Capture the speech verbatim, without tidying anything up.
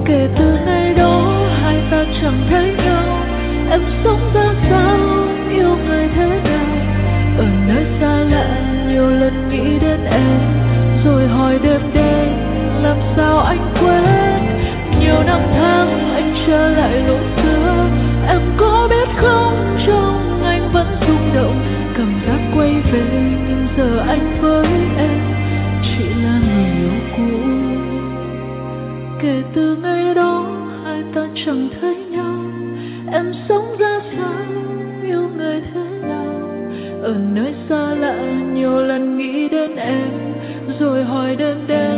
Kể từ ngày đó hai ta chẳng thấy nhau. Em sống ra sao, yêu người thế nào? Ở nơi xa lạ nhiều lần nghĩ đến em, rồi hỏi đêm đêm làm sao anh quên. Nhiều năm tháng anh trở lại lúc xưa, em có biết không, trong anh vẫn rung động. Cảm giác quay về nhưng giờ anh với em chỉ là người yêu cũ. Kể từ ngày đó hai ta chẳng thấy nhau. Em sống ra sao, yêu người thế nào? Ở nơi xa lạ nhiều lần nghĩ đến em, rồi hỏi đêm đêm